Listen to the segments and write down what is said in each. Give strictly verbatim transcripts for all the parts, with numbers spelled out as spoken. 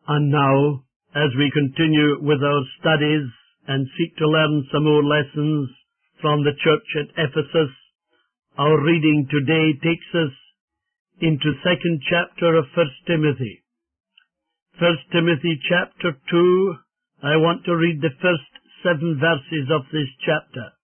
And now, as we continue with our studies and seek to learn some more lessons from the church at Ephesus, our reading today takes us into second chapter of First Timothy. First Timothy chapter two, I want to read the first seven verses of this chapter.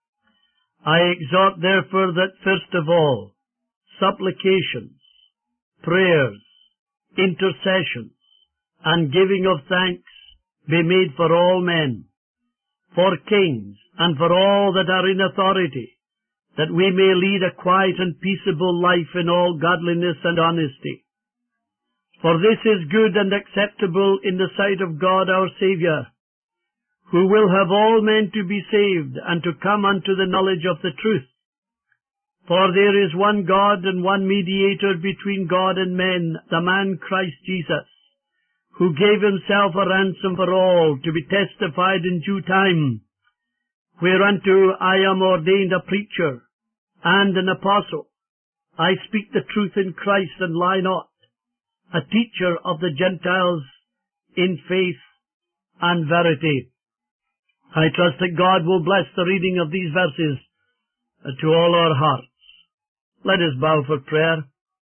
I exhort therefore that first of all, supplications, prayers, intercessions, and giving of thanks be made for all men, for kings, and for all that are in authority, that we may lead a quiet and peaceable life in all godliness and honesty. For this is good and acceptable in the sight of God our Saviour, who will have all men to be saved and to come unto the knowledge of the truth. For there is one God and one mediator between God and men, the man Christ Jesus, who gave himself a ransom for all, to be testified in due time, whereunto I am ordained a preacher and an apostle. I speak the truth in Christ and lie not, a teacher of the Gentiles in faith and verity. I trust that God will bless the reading of these verses to all our hearts. Let us bow for prayer.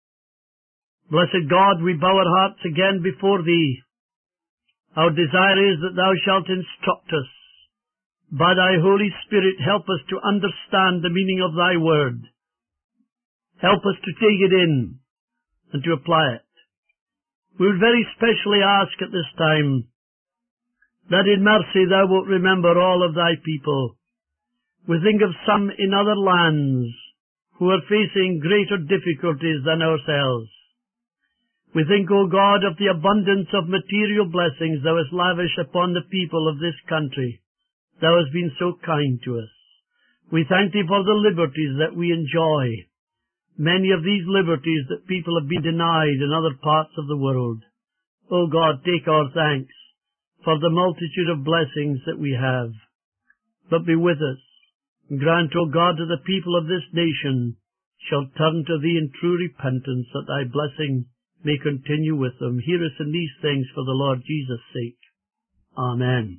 Blessed God, we bow our hearts again before Thee. Our desire is that Thou shalt instruct us. By Thy Holy Spirit, help us to understand the meaning of Thy Word. Help us to take it in and to apply it. We would very specially ask at this time that in mercy Thou wilt remember all of Thy people. We think of some in other lands who are facing greater difficulties than ourselves. We think, O God, of the abundance of material blessings Thou hast lavished upon the people of this country. Thou hast been so kind to us. We thank Thee for the liberties that we enjoy. Many of these liberties that people have been denied in other parts of the world. O God, take our thanks for the multitude of blessings that we have. But be with us, and grant, O God, that the people of this nation shall turn to Thee in true repentance, that Thy blessing may continue with them. Hear us in these things for the Lord Jesus' sake. Amen.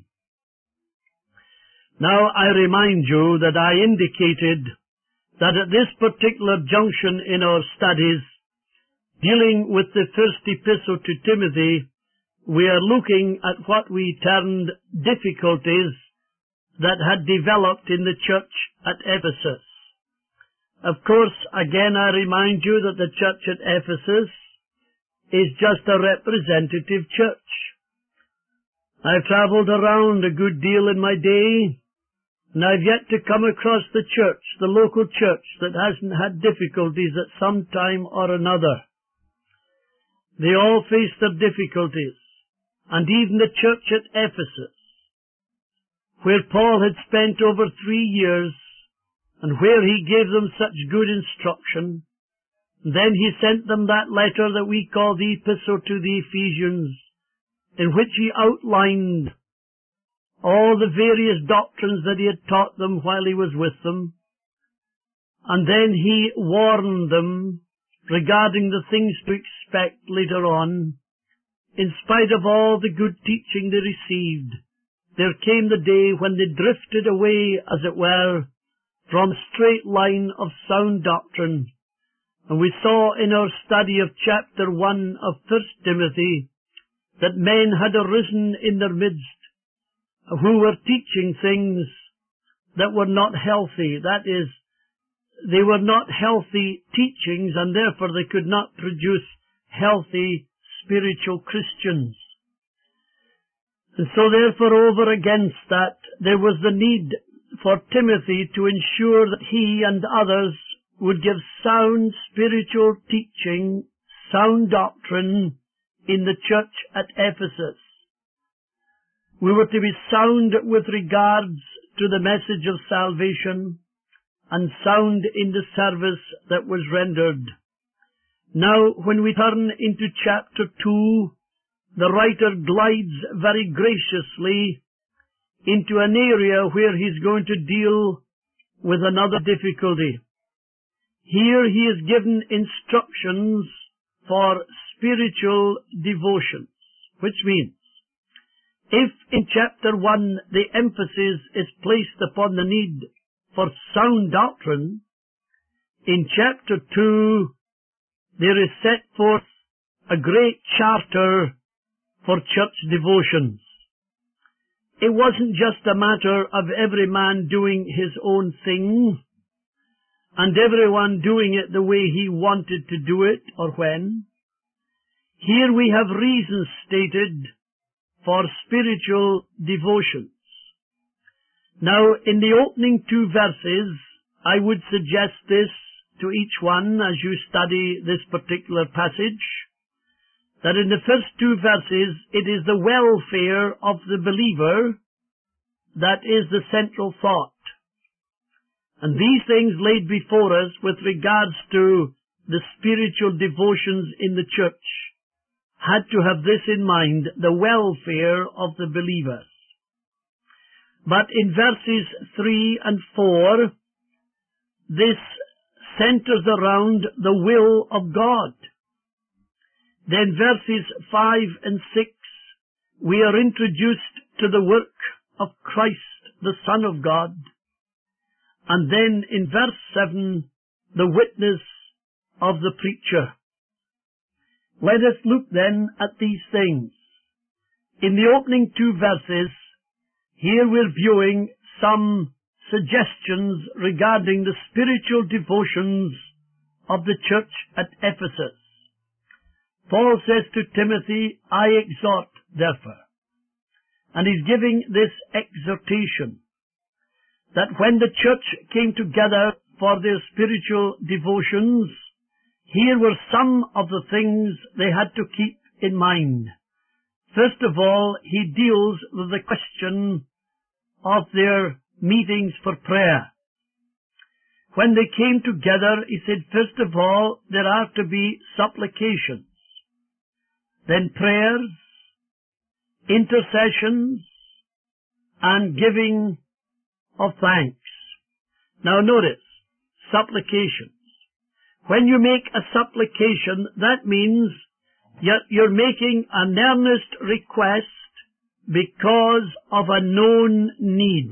Now I remind you that I indicated that at this particular junction in our studies, dealing with the first epistle to Timothy, we are looking at what we termed difficulties that had developed in the church at Ephesus. Of course, again I remind you that the church at Ephesus is just a representative church. I've travelled around a good deal in my day, and I've yet to come across the church, the local church, that hasn't had difficulties at some time or another. They all face their difficulties, and even the church at Ephesus, where Paul had spent over three years, and where he gave them such good instruction. Then he sent them that letter that we call the Epistle to the Ephesians, in which he outlined all the various doctrines that he had taught them while he was with them. And then he warned them regarding the things to expect later on. In spite of all the good teaching they received, there came the day when they drifted away, as it were, from a straight line of sound doctrine. And we saw in our study of chapter one of First Timothy that men had arisen in their midst who were teaching things that were not healthy. That is, they were not healthy teachings, and therefore they could not produce healthy spiritual Christians. And so therefore over against that, there was the need for Timothy to ensure that he and others would give sound spiritual teaching, sound doctrine in the church at Ephesus. We were to be sound with regards to the message of salvation and sound in the service that was rendered. Now, when we turn into chapter two, the writer glides very graciously into an area where he's going to deal with another difficulty. Here he is given instructions for spiritual devotions, which means if in chapter one the emphasis is placed upon the need for sound doctrine, in chapter two there is set forth a great charter for church devotions. It wasn't just a matter of every man doing his own thing, and everyone doing it the way he wanted to do it or when. Here we have reasons stated for spiritual devotions. Now, in the opening two verses, I would suggest this to each one as you study this particular passage, that in the first two verses it is the welfare of the believer that is the central thought. And these things laid before us with regards to the spiritual devotions in the church had to have this in mind, the welfare of the believers. But in verses three and four, this centers around the will of God. Then verses five and six, we are introduced to the work of Christ, the Son of God. And then in verse seven, the witness of the preacher. Let us look then at these things. In the opening two verses, here we're viewing some suggestions regarding the spiritual devotions of the church at Ephesus. Paul says to Timothy, I exhort, therefore. And he's giving this exhortation that when the church came together for their spiritual devotions, here were some of the things they had to keep in mind. First of all, he deals with the question of their meetings for prayer. When they came together, he said, first of all, there are to be supplications, then prayers, intercessions, and giving of thanks. Now notice, supplications. When you make a supplication, that means you're making an earnest request because of a known need.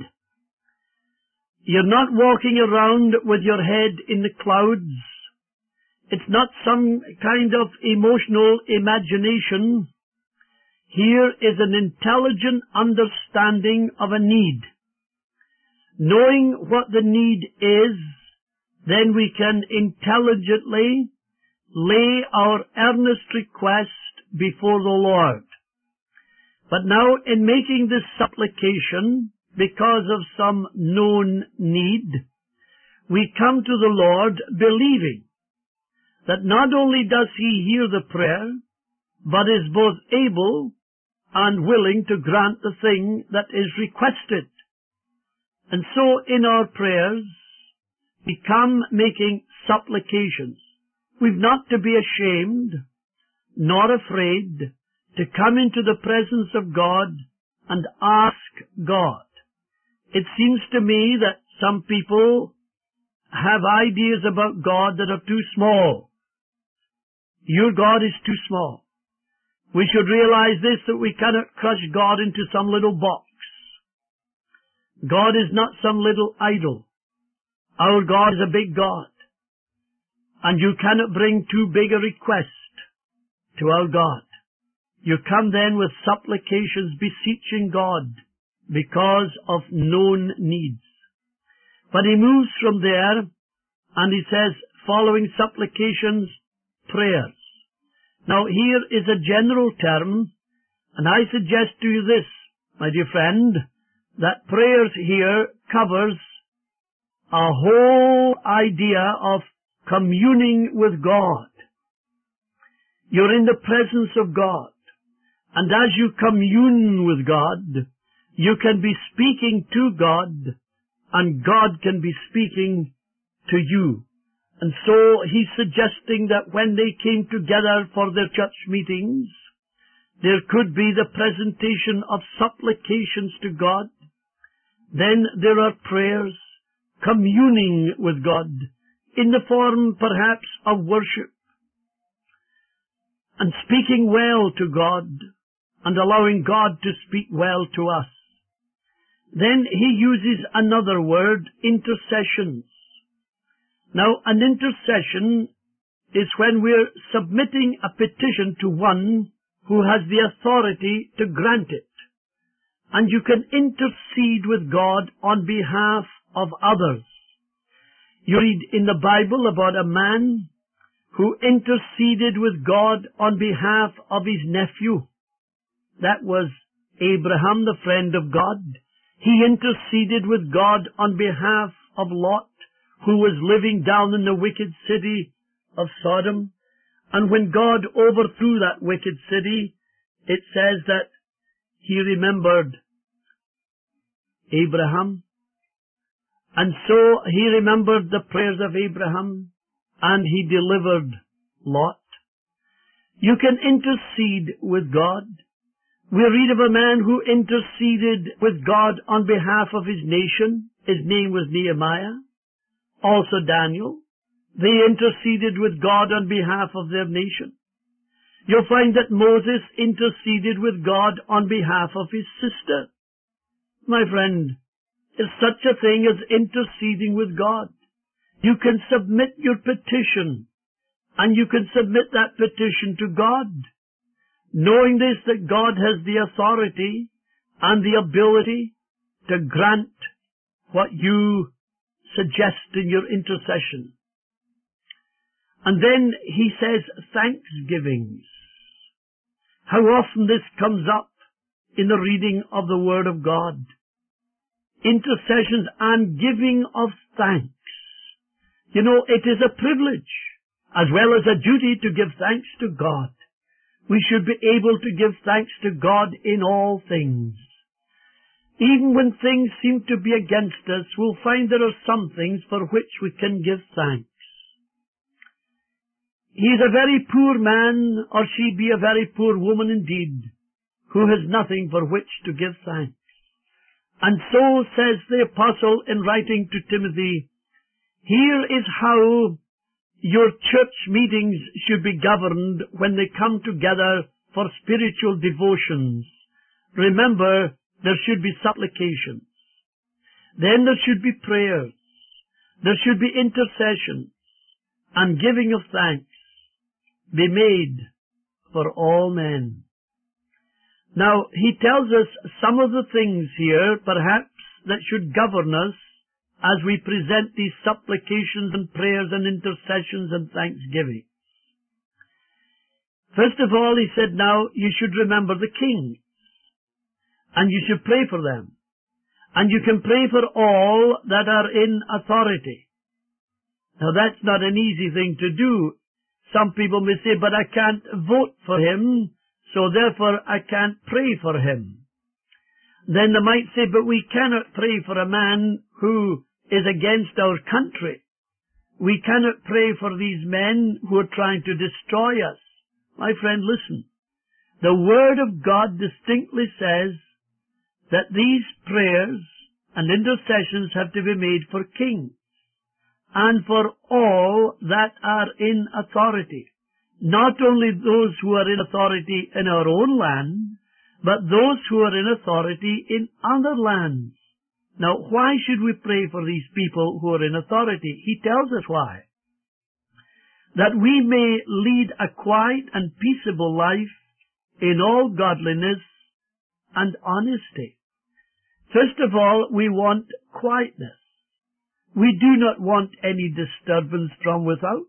You're not walking around with your head in the clouds. It's not some kind of emotional imagination. Here is an intelligent understanding of a need. Knowing what the need is, then we can intelligently lay our earnest request before the Lord. But now, in making this supplication, because of some known need, we come to the Lord believing that not only does He hear the prayer, but is both able and willing to grant the thing that is requested. And so in our prayers, we come making supplications. We've not to be ashamed, nor afraid, to come into the presence of God and ask God. It seems to me that some people have ideas about God that are too small. Your God is too small. We should realize this, that we cannot crush God into some little box. God is not some little idol. Our God is a big God. And you cannot bring too big a request to our God. You come then with supplications beseeching God because of known needs. But he moves from there and he says, following supplications, prayers. Now here is a general term, and I suggest to you this, my dear friend, that prayers here covers a whole idea of communing with God. You're in the presence of God, and as you commune with God, you can be speaking to God, and God can be speaking to you. And so he's suggesting that when they came together for their church meetings, there could be the presentation of supplications to God. Then there are prayers, communing with God, in the form perhaps of worship, and speaking well to God, and allowing God to speak well to us. Then he uses another word, intercessions. Now, an intercession is when we're submitting a petition to one who has the authority to grant it. And you can intercede with God on behalf of others. You read in the Bible about a man who interceded with God on behalf of his nephew. That was Abraham, the friend of God. He interceded with God on behalf of Lot, who was living down in the wicked city of Sodom. And when God overthrew that wicked city, it says that he remembered Abraham. And so he remembered the prayers of Abraham, and he delivered Lot. You can intercede with God. We read of a man who interceded with God on behalf of his nation. His name was Nehemiah. Also Daniel. They interceded with God on behalf of their nation. You'll find that Moses interceded with God on behalf of his sister. My friend, there's such a thing as interceding with God. You can submit your petition, and you can submit that petition to God, knowing this, that God has the authority and the ability to grant what you suggest in your intercession. And then he says thanksgivings. How often this comes up in the reading of the Word of God. Intercessions and giving of thanks. You know, it is a privilege as well as a duty to give thanks to God. We should be able to give thanks to God in all things. Even when things seem to be against us, we'll find there are some things for which we can give thanks. He is a very poor man, or she be a very poor woman indeed, who has nothing for which to give thanks. And so says the apostle in writing to Timothy, here is how your church meetings should be governed when they come together for spiritual devotions. Remember, there should be supplications. Then there should be prayers. There should be intercessions and giving of thanks be made for all men. Now, he tells us some of the things here, perhaps, that should govern us as we present these supplications and prayers and intercessions and thanksgiving. First of all, he said, now, you should remember the kings, and you should pray for them. And you can pray for all that are in authority. Now, that's not an easy thing to do. Some people may say, but I can't vote for him, so therefore I can't pray for him. Then they might say, but we cannot pray for a man who is against our country. We cannot pray for these men who are trying to destroy us. My friend, listen. The Word of God distinctly says that these prayers and intercessions have to be made for kings and for all that are in authority. Not only those who are in authority in our own land, but those who are in authority in other lands. Now, why should we pray for these people who are in authority? He tells us why. That we may lead a quiet and peaceable life in all godliness and honesty. First of all, we want quietness. We do not want any disturbance from without,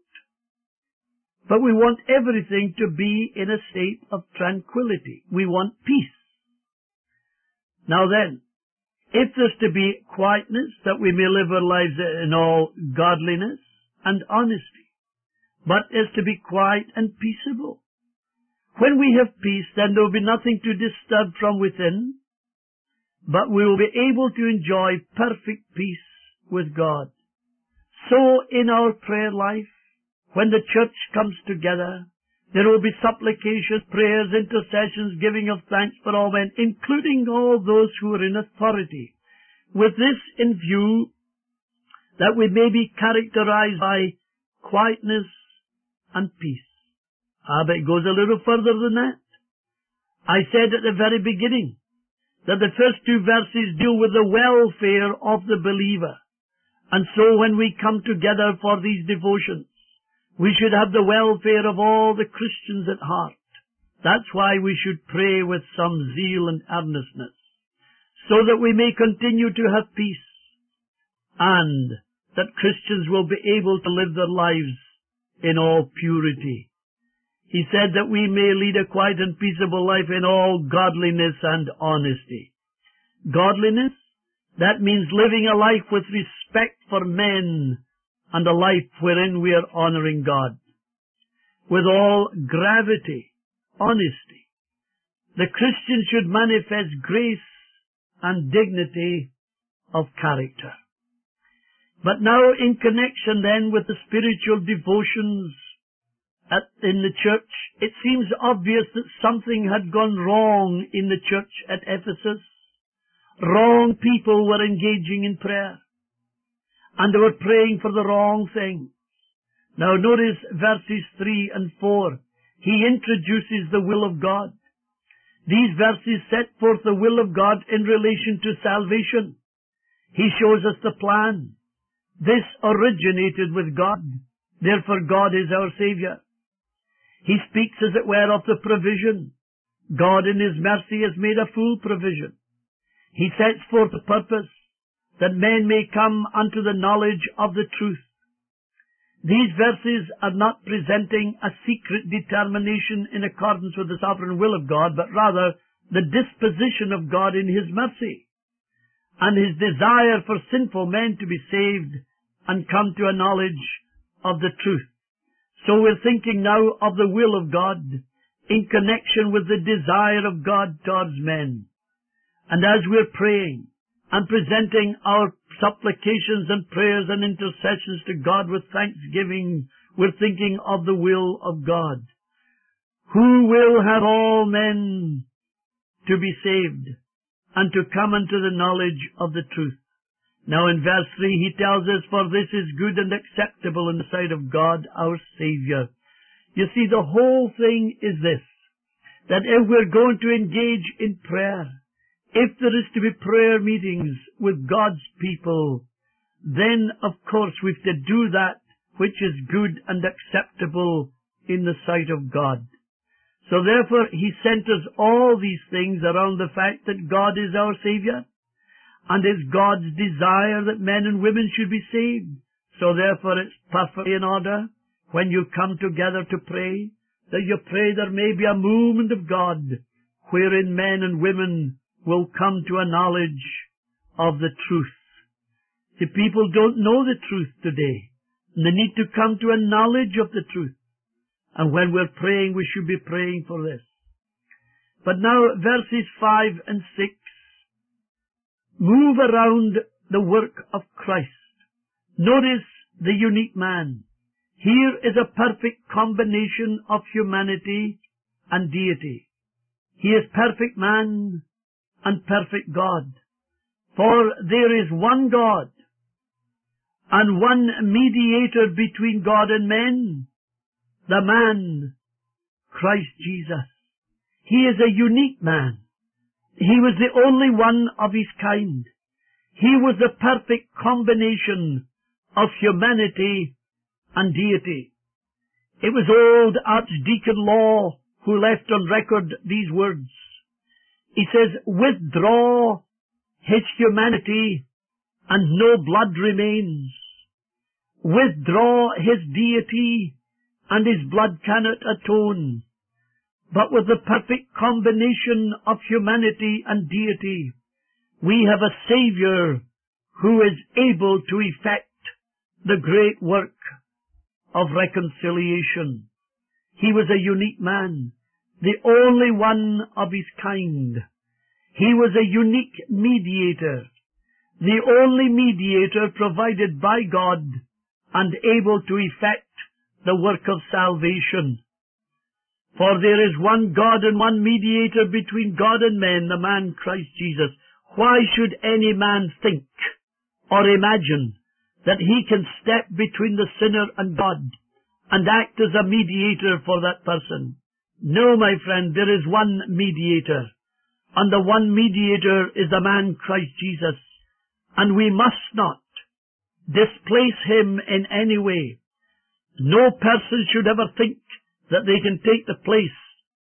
but we want everything to be in a state of tranquility. We want peace. Now then, if there's to be quietness, that we may live our lives in all godliness and honesty, but is to be quiet and peaceable. When we have peace, then there will be nothing to disturb from within, but we will be able to enjoy perfect peace with God. So in our prayer life, when the church comes together, there will be supplications, prayers, intercessions, giving of thanks for all men, including all those who are in authority. With this in view, that we may be characterized by quietness and peace. Ah, but it goes a little further than that. I said at the very beginning that the first two verses deal with the welfare of the believer. And so when we come together for these devotions, we should have the welfare of all the Christians at heart. That's why we should pray with some zeal and earnestness, so that we may continue to have peace, and that Christians will be able to live their lives in all purity. He said that we may lead a quiet and peaceable life in all godliness and honesty. Godliness, that means living a life with respect for men and a life wherein we are honoring God. With all gravity, honesty, the Christian should manifest grace and dignity of character. But now in connection then with the spiritual devotions At, in the church, it seems obvious that something had gone wrong in the church at Ephesus. Wrong people were engaging in prayer, and they were praying for the wrong things. Now notice verses three and four. He introduces the will of God. These verses set forth the will of God in relation to salvation. He shows us the plan. This originated with God. Therefore God is our Savior. He speaks, as it were, of the provision. God in His mercy has made a full provision. He sets forth the purpose that men may come unto the knowledge of the truth. These verses are not presenting a secret determination in accordance with the sovereign will of God, but rather the disposition of God in His mercy, and His desire for sinful men to be saved and come to a knowledge of the truth. So we're thinking now of the will of God in connection with the desire of God towards men. And as we're praying and presenting our supplications and prayers and intercessions to God with thanksgiving, we're thinking of the will of God, who will have all men to be saved and to come unto the knowledge of the truth. Now in verse three he tells us, for this is good and acceptable in the sight of God our Savior. You see, the whole thing is this, that if we're going to engage in prayer, if there is to be prayer meetings with God's people, then of course we've to do that which is good and acceptable in the sight of God. So therefore he centers all these things around the fact that God is our Savior, and it's God's desire that men and women should be saved. So therefore it's perfectly in order when you come together to pray, that you pray there may be a movement of God wherein men and women will come to a knowledge of the truth. The people don't know the truth today, and they need to come to a knowledge of the truth. And when we're praying, we should be praying for this. But now verses five and six move around the work of Christ. Notice the unique man. Here is a perfect combination of humanity and deity. He is perfect man and perfect God. For there is one God and one mediator between God and men, the man, Christ Jesus. He is a unique man. He was the only one of his kind. He was the perfect combination of humanity and deity. It was old Archdeacon Law who left on record these words. He says, withdraw his humanity and no blood remains. Withdraw his deity and his blood cannot atone. But with the perfect combination of humanity and deity, we have a Savior who is able to effect the great work of reconciliation. He was a unique man, the only one of his kind. He was a unique mediator, the only mediator provided by God and able to effect the work of salvation. For there is one God and one mediator between God and men, the man Christ Jesus. Why should any man think or imagine that he can step between the sinner and God and act as a mediator for that person? No, my friend, there is one mediator, and the one mediator is the man Christ Jesus, and we must not displace him in any way. No person should ever think that they can take the place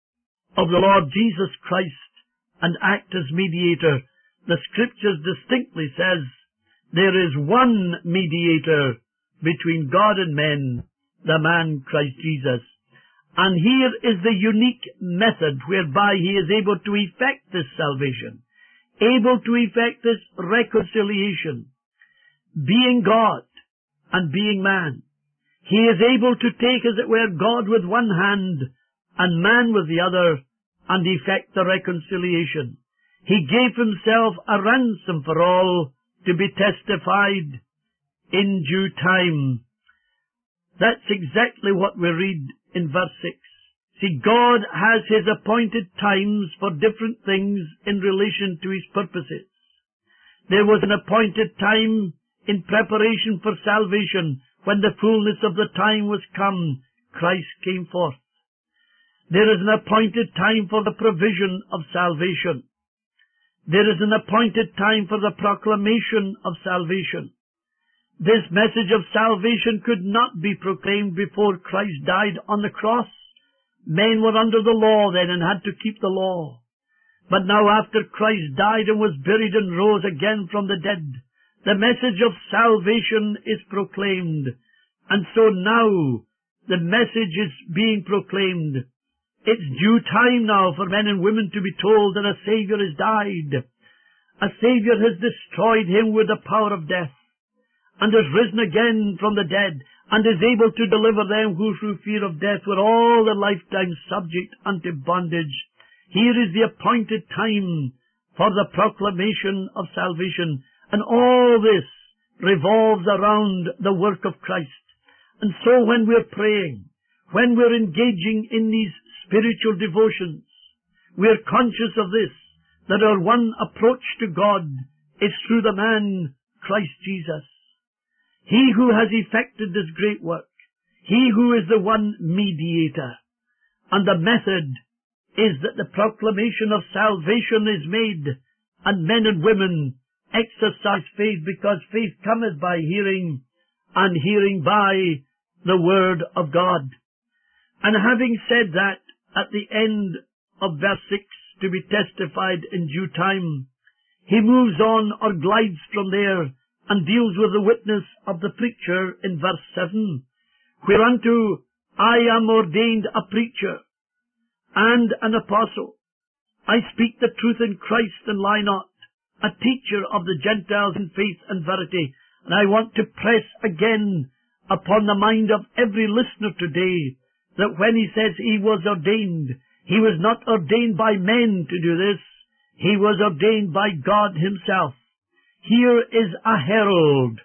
of the Lord Jesus Christ and act as mediator. The Scriptures distinctly says there is one mediator between God and men, the man Christ Jesus. And here is the unique method whereby he is able to effect this salvation, able to effect this reconciliation, being God and being man. He is able to take, as it were, God with one hand and man with the other and effect the reconciliation. He gave himself a ransom for all to be testified in due time. That's exactly what we read in verse six. See, God has his appointed times for different things in relation to his purposes. There was an appointed time in preparation for salvation. When the fullness of the time was come, Christ came forth. There is an appointed time for the provision of salvation. There is an appointed time for the proclamation of salvation. This message of salvation could not be proclaimed before Christ died on the cross. Men were under the law then and had to keep the law. But now after Christ died and was buried and rose again from the dead, the message of salvation is proclaimed. And so now the message is being proclaimed. It's due time now for men and women to be told that a Savior has died. A Savior has destroyed him with the power of death, and has risen again from the dead, and is able to deliver them who through fear of death were all their lifetime subject unto bondage. Here is the appointed time for the proclamation of salvation. And all this revolves around the work of Christ. And so when we're praying, when we're engaging in these spiritual devotions, we're conscious of this, that our one approach to God is through the man Christ Jesus. He who has effected this great work, he who is the one mediator. And the method is that the proclamation of salvation is made, and men and women exercise faith, because faith cometh by hearing, and hearing by the word of God. And having said that, at the end of verse six, to be testified in due time, he moves on or glides from there and deals with the witness of the preacher in verse seven, whereunto I am ordained a preacher and an apostle. I speak the truth in Christ and lie not, a teacher of the Gentiles in faith and verity. And I want to press again upon the mind of every listener today that when he says he was ordained, he was not ordained by men to do this. He was ordained by God himself. Here is a herald,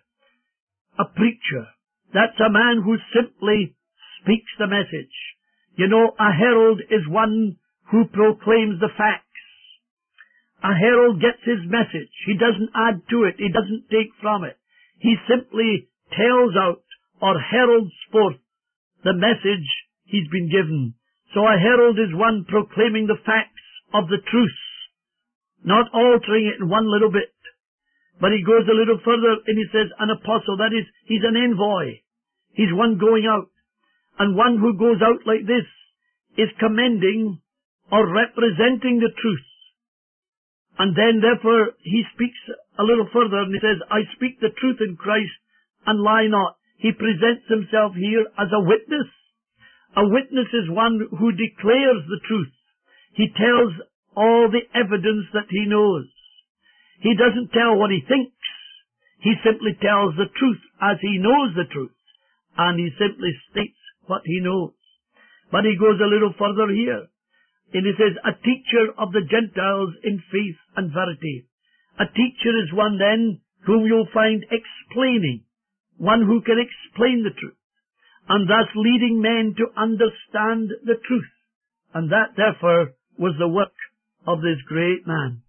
a preacher. That's a man who simply speaks the message. You know, a herald is one who proclaims the facts. A herald gets his message. He doesn't add to it. He doesn't take from it. He simply tells out or heralds forth the message he's been given. So a herald is one proclaiming the facts of the truth, not altering it in one little bit. But he goes a little further and he says an apostle. That is, he's an envoy. He's one going out. And one who goes out like this is commending or representing the truth. And then, therefore, he speaks a little further and he says, I speak the truth in Christ and lie not. He presents himself here as a witness. A witness is one who declares the truth. He tells all the evidence that he knows. He doesn't tell what he thinks. He simply tells the truth as he knows the truth. And he simply states what he knows. But he goes a little further here. And he says, a teacher of the Gentiles in faith and verity. A teacher is one then whom you'll find explaining, one who can explain the truth, and thus leading men to understand the truth. And that, therefore, was the work of this great man.